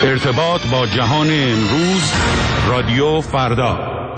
ارتباط با جهان امروز، رادیو فردا.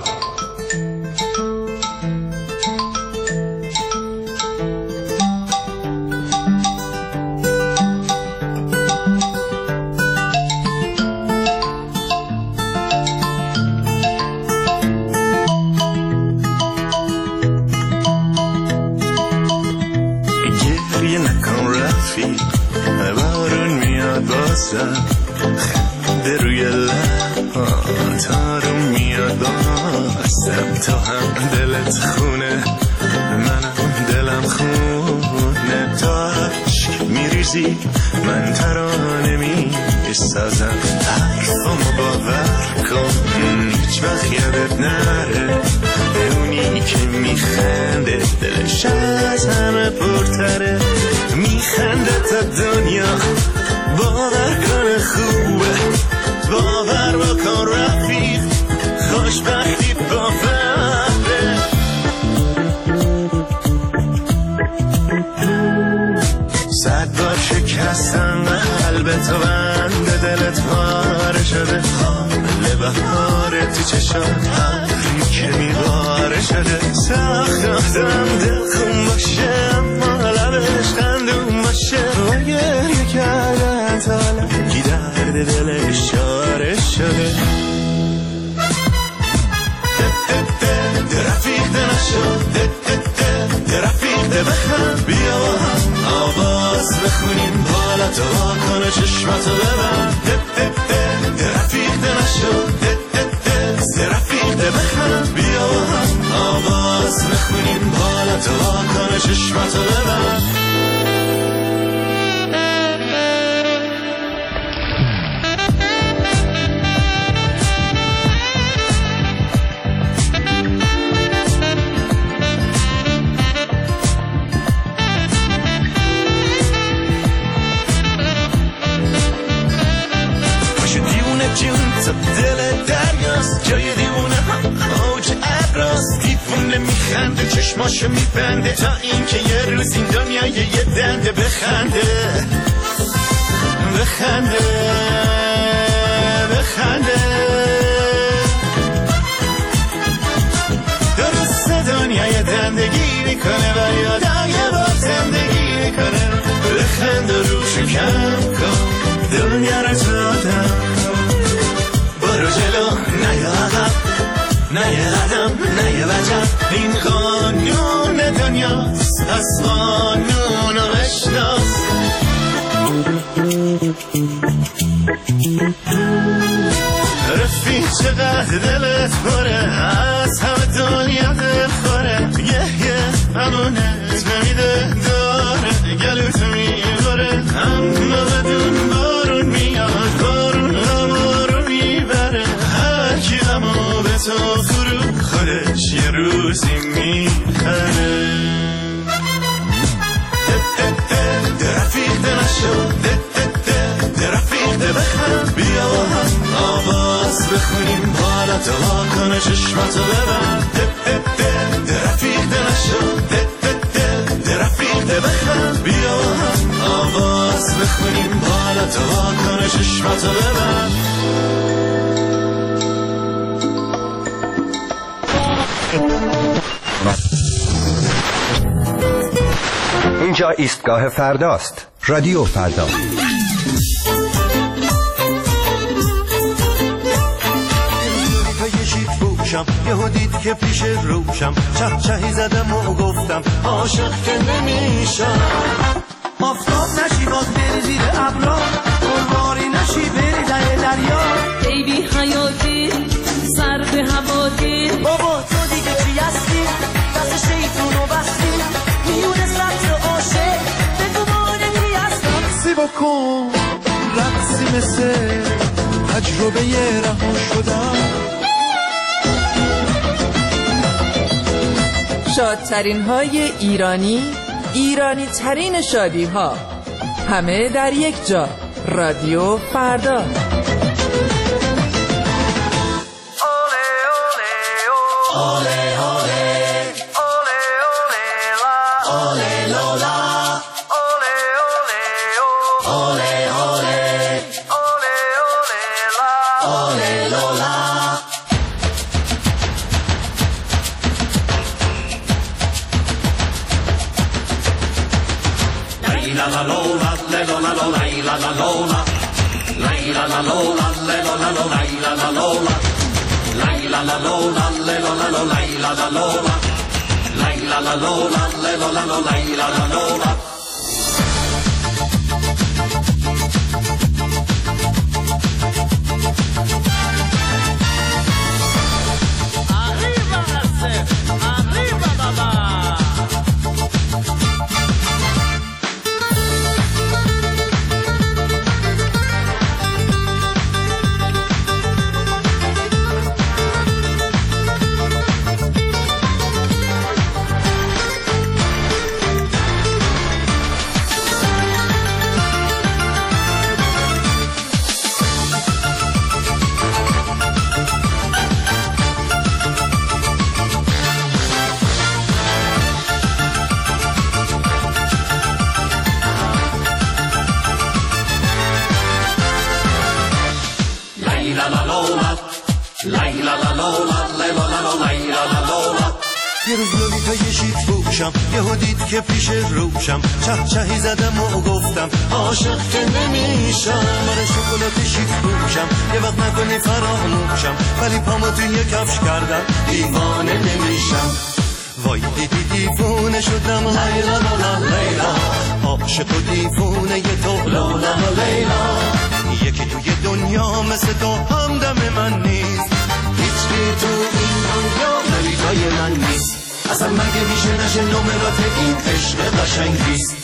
گریه نکن رفیق، بارون میاد بازم، خنده روی لبان تارو میاد بازم. تو هم دلت خونه، منم دلم خونه. تو عشق میریزی، من ترانه میسازم. حرفامو باور کن، هیچ وقت یادت نره. اونی که میخنده دلش از همه پرتره. میخنده تا دنیا باور کنه خوبه. باور بکن رفیق، خوشبختی با فهره. صد بار شکستن قلب تو، بند دلت پاره شده. حامل بهاره تو چشات، ابری که میباره شده. سخت آدم دل خون باشه، اما لبش خندون باشه. و گریه کردن تا لکی درد دلش چاره شده. رفیق نشد، رفیق بخند، بیا با هم آواز بخونیم. بالا تو واکنه چشماتو ببند. رفیق نشد، رفیق بخند، بیا با هم آواز بخونیم. بالا تو واکنه چشماتو ببند. دل دریاست، جای دیوونه موج ابراست. دیوونه میخنده، چشماشو میبنده، تا این که یه روز این دنیا یه دنده. بخنده بخنده بخنده. درست دنیا یه دندگی میکنه و یادای با زندگی میکنه. بخنده روشو کم کن، دنیا رو دادم. برو جلو، نه یه عقب، نه یه قدم، نه یه وجب. این قانون دنیاست، از قانون رو بشناس. رفیق چقدر دلت پره، از همه دنیا دل خوره. یه امونت نمیده داره، گلوت میبره. اما بدون بارون میاد، بارون همارو میبره. هر کی غمو به تو فرو، خودش یه روزی میخره. رفیق نشد، رفیق بخند، بیا با هم آواز بخونیم. بالا تو واکنه چشماتو ببند. رفیق نشد، رفیق بخند، بیا با هم آواز بخونیم. بالا تو واکنه چشماتو ببند. اینجا ایستگاه فرداست، رادیو فردا. یهو دید که پیش روشم، چهی زدم و گفتم عاشق که نمیشم. آفتاب نشی باز بری زیر ابرا، قربانی نشی بری در دریا. ای بی حیاتی، سر به هواتی. بابا تو دیگه چی هستی؟ دست شیطونو بستی، میونه سطر عاشق بگو مانه کی هستم. سی بکن رقصی مثل تجربه رها شدم. شادترین های ایرانی ترین شادی ها، همه در یک جا. رادیو فردا. la la lola, la la la lola, le la la la la la lola, la la la lola, le la la la la la lola, la la la lola, le la la la la la lola. Arriba Nasser, arriba baba. یه روز لولیتا یه شیک بوشم یهو دید که پیش روشم چهی زدم و گفتم عاشق که نمیشم برای شکلات شیک بوشم یه وقت نکنی فراموشم ولی پامو توی کفش کردم دیوانه نمیشم وای دیدی دیوونه شدم لیلا لالا لیلا عاشق و دیوونه یه تو لالا لیلا یکی توی دنیا مثل تو همدم من نیست هیچکی تو این دنیا ملیکای من نیست اصلا مگه میشه نشه نمرات این عشق قشنگ نیست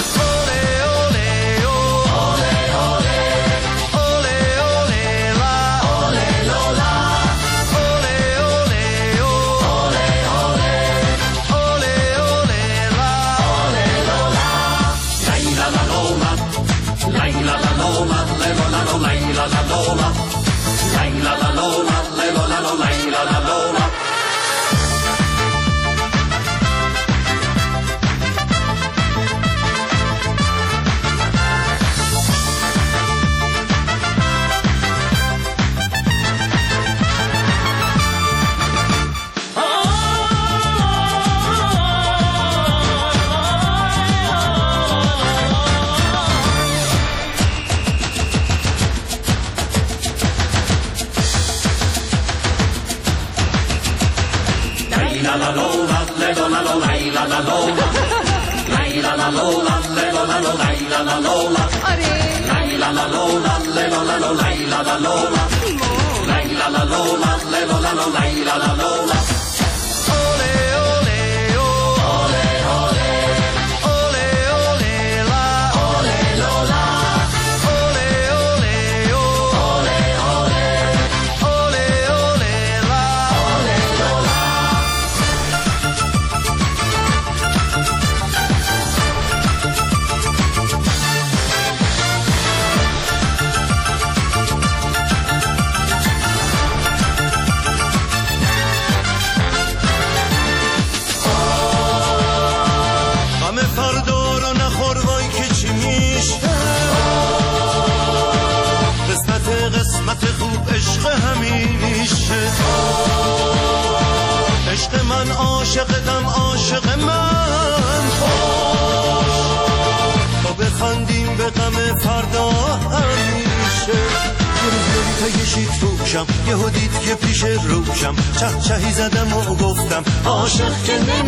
یهو دید که پیش روشم چهی زدم و گفتم عاشق که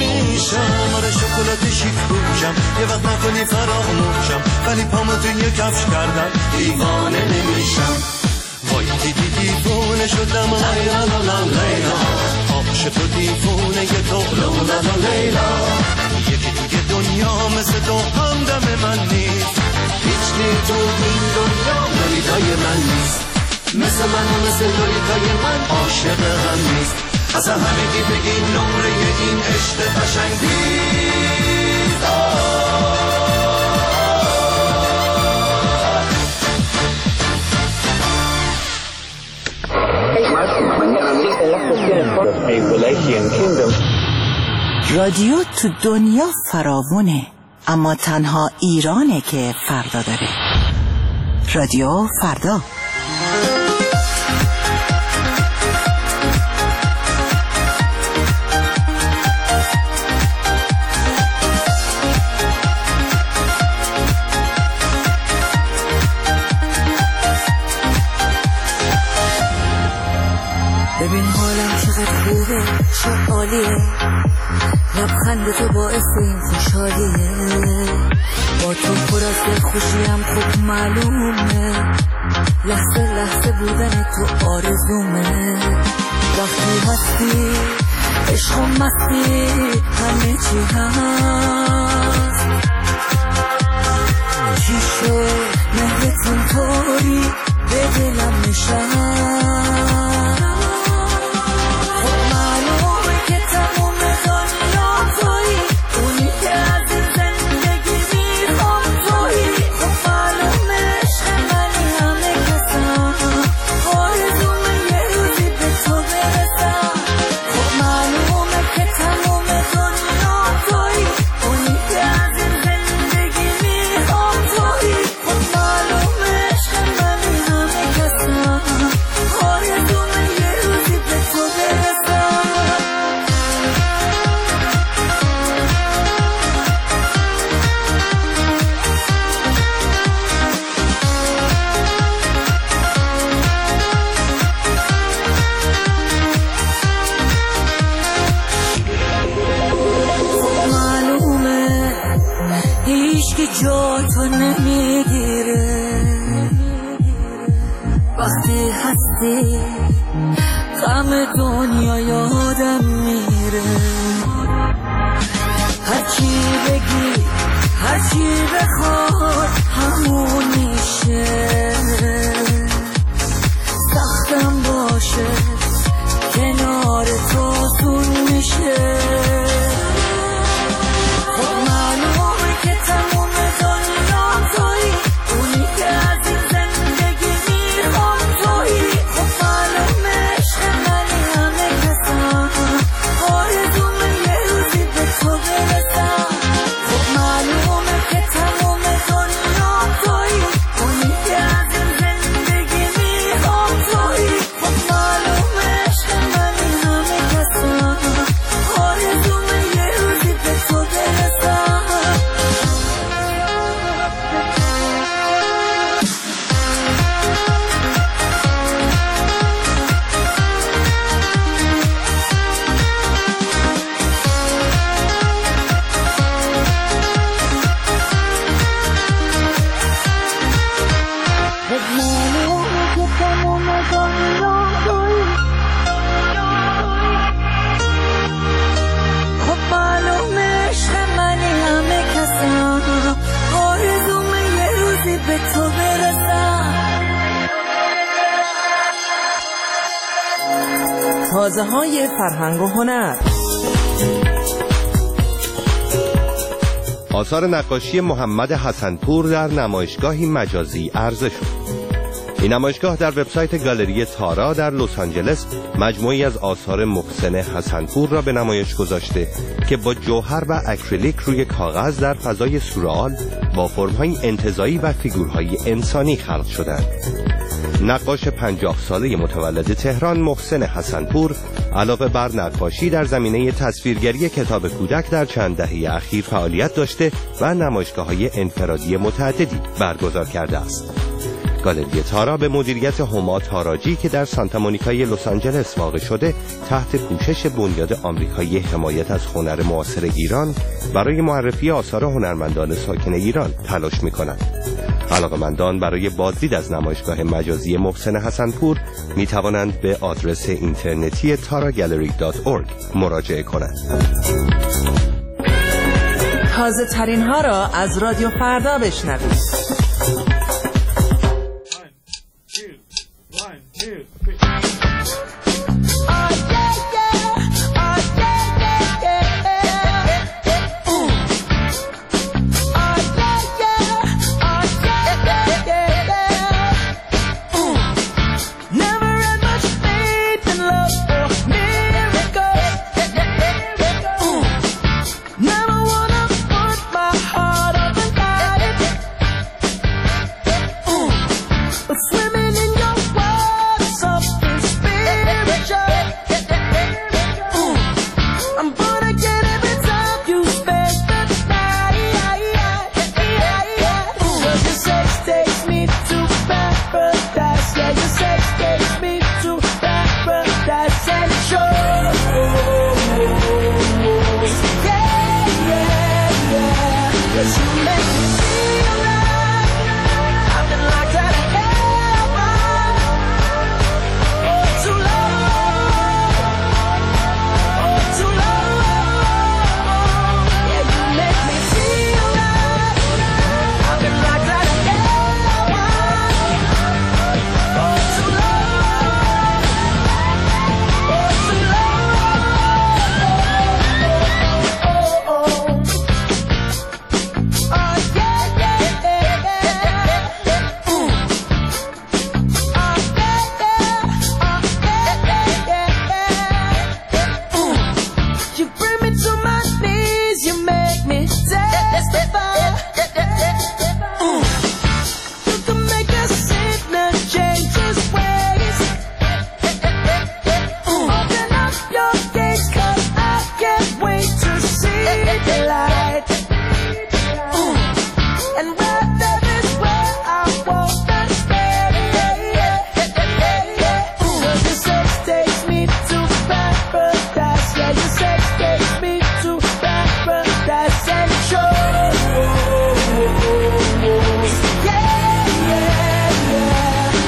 نمیشم آره شکلات شیک بوشم یه وقت نکنی فراموشم ولی پامو توی کفش کردم دیوانه نمیشم وای دیدی دیوونه شدم لیلا لالا لیلا عاشق و دیوونه یه تو لالا لیلا یکی توی دنیا مثل تو همدم من نیست هیچکی تو این دنیا ملیدای من نیست مثل من و مثل لولیتای من عاشق هم نیست اصلا همگی بگید نمره این عشق قشنگ نیست رادیو تو دنیا فراوونه اما تنها ایرانه که فردا داره. رادیو فردا. عالیه، لبخند تو باعث این خوشحالیه، با تو پر از دلخوشیم خوب معلومه، لحظه لحظه بودن تو آرزومه، وقتی هستی عشق و مستی همه چی هست، چی شد مهرتون طوری به دلم نشست، خب معلومه که تموم دنیا تویی، اونی که از این زندگی میخوام تویی، خب معلومه عشق منی همه کسم، آرزومه یه روزی به تو برسم، خب معلومه که تموم دنیا تویی، اونی که از این زندگی میخوام تویی، خب معلومه عشق منی همه کسم، آرزومه یه روزی به تو برسم. معلومه هیچ که جا تو نمیگیره، وقتی هستی غم دنیا یادم میره، هرچی بگی هرچی بخواد همون میشه، سختم باشه کنار تو سون میشه، خب معلومه که تموم دنیا تویی، اونی که از این زندگی میخوام تویی، خب معلومه عشق منی همه کسم، آرزومه یه روزی به تو برسم، خب معلومه که تموم دنیا تویی، اونی که از این زندگی میخوام تویی، خب معلومه عشق منی همه کسم، آرزومه یه روزی به تو برسم. خب معلومه عشق منی همه کسم، آرزومه یه روزی به تو برسم. تازه های فرهنگ و هنر. آثار نقاشی محمد حسن‌پور در نمایشگاهی مجازی عرضه شد. این نمایشگاه در وبسایت گالری تارا در لس آنجلس مجموعی از آثار محسن حسن‌پور را به نمایش گذاشته که با جوهر و اکریلیک روی کاغذ در فضای سورئال با فرم‌های انتزاعی و فیگورهای انسانی خلق شدند. نقاش 50 ساله متولد تهران محسن حسن‌پور علاوه بر نقاشی در زمینه تصویرگری کتاب کودک در چند دهه اخیر فعالیت داشته و نمایشگاه‌های انفرادی متعددی برگزار کرده است. گالری تارا به مدیریت هما تاراجی که در سانتا مونیکای لس آنجلس واقع شده تحت پوشش بنیاد آمریکایی حمایت از هنر معاصر ایران برای معرفی آثار هنرمندان ساکن ایران تلاش می‌کند. علاقه‌مندان برای بازدید از نمایشگاه مجازی محسن حسن‌پور می‌توانند به آدرس اینترنتی taragallery.org مراجعه کنند. تازه ترین ها را از رادیو فردا بشنوید.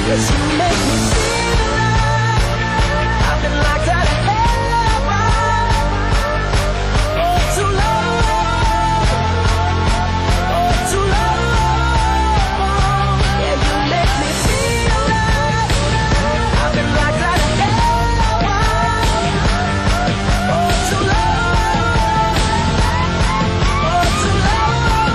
'cause you make me feel like I've been locked out of heaven for too long, for too long. Yeah, you make me feel like I've been locked out of heaven for too long, for too long.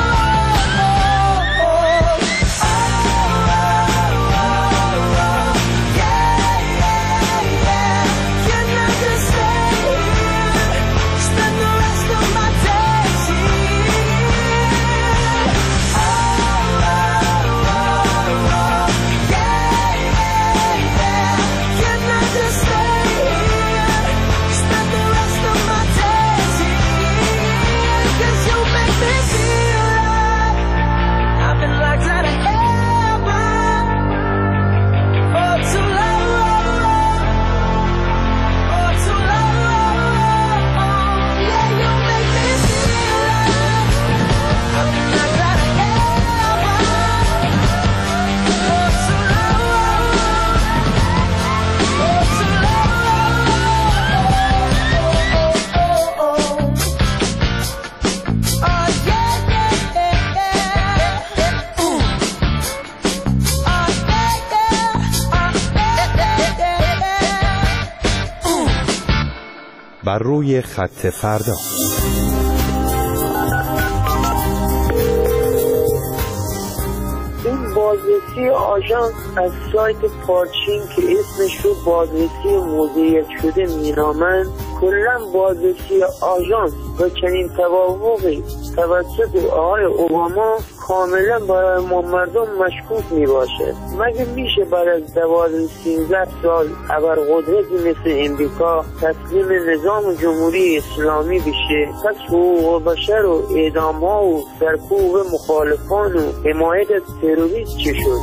بر روی خط فردا. این بازرسی آژانس از سایت پارچین که اسمش رو بازرسی موضوعیت شده مینامند، کلا بازرسی آژانس و چنین توافقی توسط آقای اوباما کاملا برای ما مردم مشکوک می باشه. مگه میشه بعد از 12-13 سال ابرقدرتی مثل امریکا تسلیم نظام جمهوری اسلامی بشه؟ پس حقوق بشر و اعدام ها و سرکوب مخالفان و حمایت از تروریست چه شد؟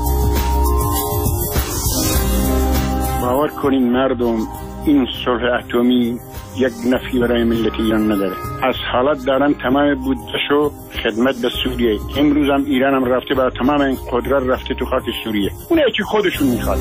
باور کنین مردم، این صلح اتمی یک نفی برای ملت ایران نداره. از حالت دارن تمام بودجه‌شو خدمت به سوریه. امروز هم ایران هم رفته برای تمام این قدرت رفته تو خاک سوریه، اونه که خودشون میخواد.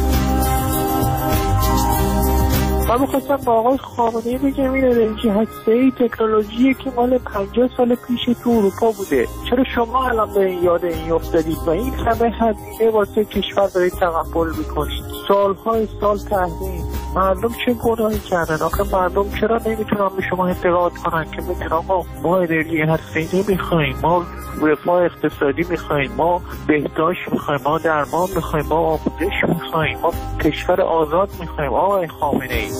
من میخواستم با آقای خامنه‌ای بگم این انرژی هسته‌ای تکنولوژیه که مال 50 سال پیش تو اروپا بوده. چرا شما الان به این یاد این افتادید و این همه هزینه واسه کشور دارید تقبل میکنید؟ سالهای سال تحریم. مردم چه گناهی کردن؟ آخه مردم چرا نمیتونن به شما اعتقاد کنن که بگن آقا ما انرژی هسته‌ای نمیخوایم، ما رفاه اقتصادی میخوایم، ما بهداشت میخوایم، ما درمان میخوایم، ما آموزش میخوایم، ما کشور آزاد میخوایم. آقای خامنه‌ای،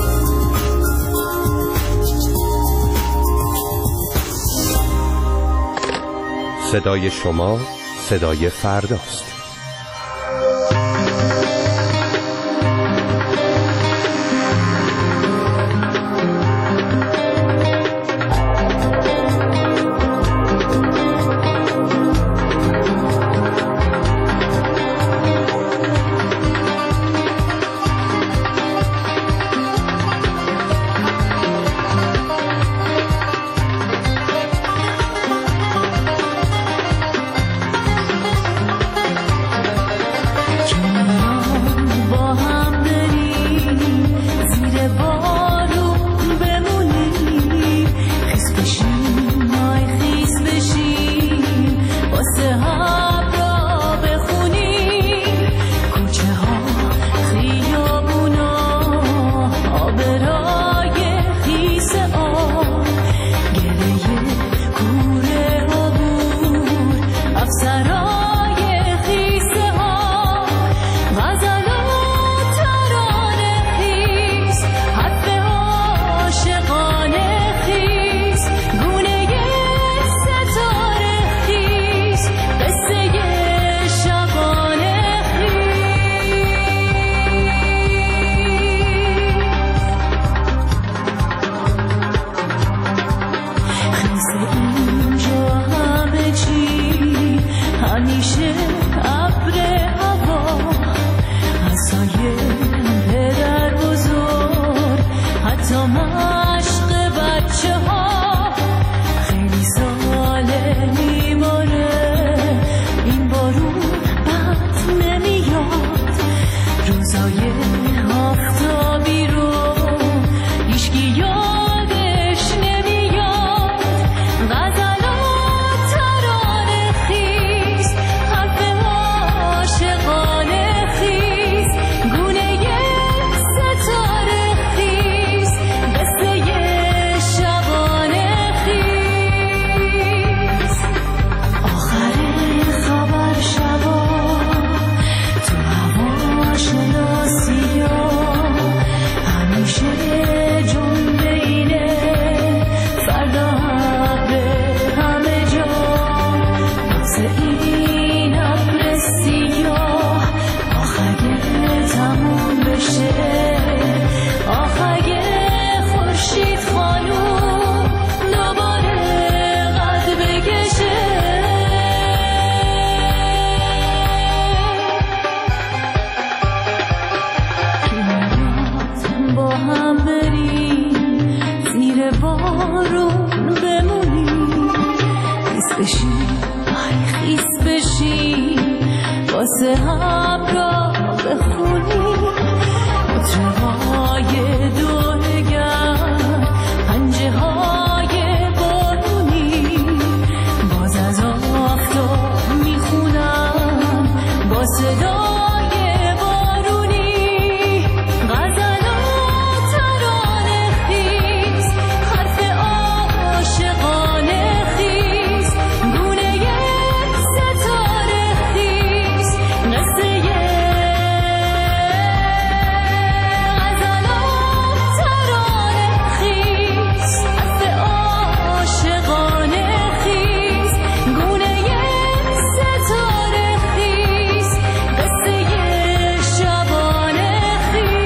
صدای شما صدای فرداست. واسه همراه بخونی مطرهای دورگر پنجه های بارونی باز از آفتاب میخونم با صدای بارونی غزلات ترانه خیز حرف عاشقانه خیز گونه ستاره خیز قصه غزلات ترانه خیز حرف عاشقانه خیز گونه ستاره خیز قصه شبانه خیز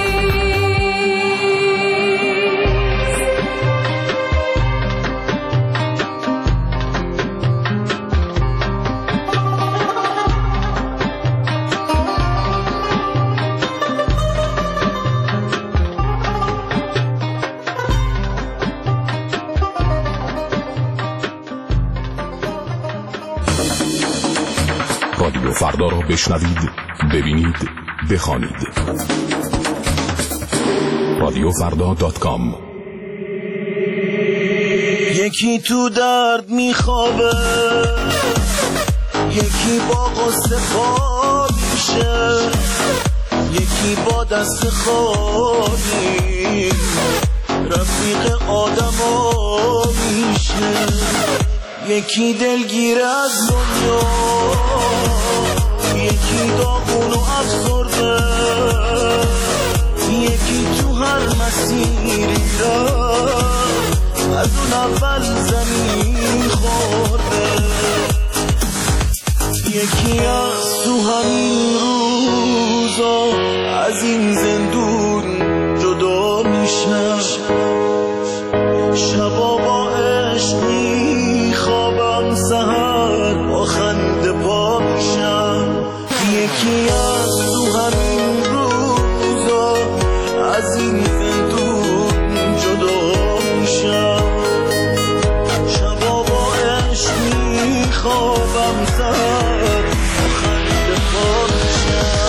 رادیو فردا را بشنوید، ببینید، بخوانید. radiofrda.com. یکی تو درد میخوابه، یکی با قصه خواب میشه، یکی با دست خالی رفیق آدما میشه، یکی دلگیر از دنیا، یکی داغون و افسرده، یکی تو هر مسیری رفت از اون اول زمین خورده، یکی از تو همین روزا از این زندون جدا میشه، شبا با عشق میخوابم سحر با خنده پا میشم، یکی از تو همین روزا از این زندون جدا میشم، شبا با عشق میخوابم سحر با خنده پا میشم.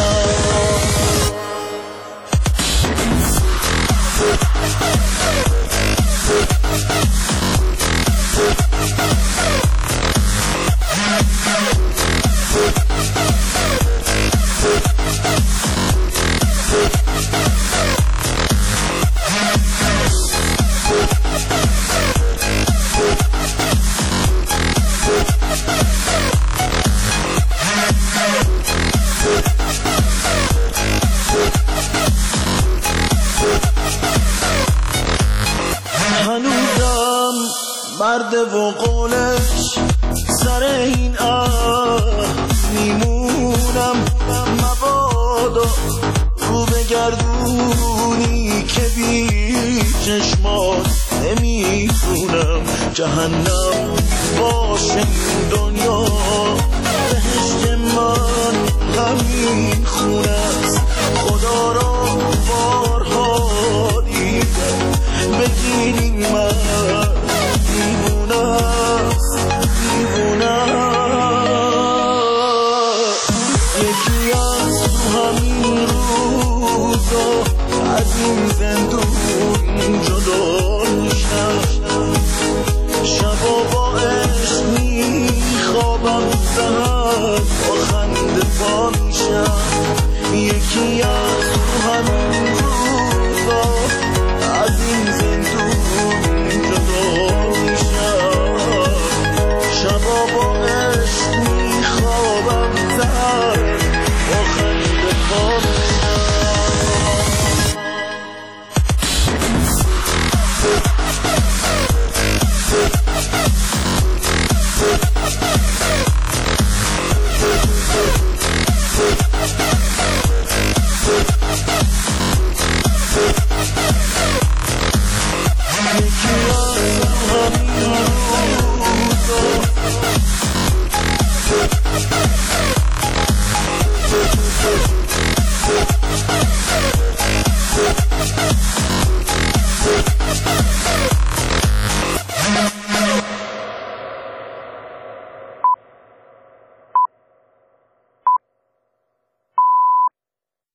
هنوزم مرد و قولش سر این میمونم، مبادا رو بگردونی که بی چشمات نمیتونم، جهنم باشه این دنیا بهشت من همین خونه است، خدا را بارها دیدم بگیرین من دیوونه است، دیوونه. یکی از تو همین روزا از این زندون جدا میشم، شبا با عشق میخوابم سحر با خنده پا میشم، یکی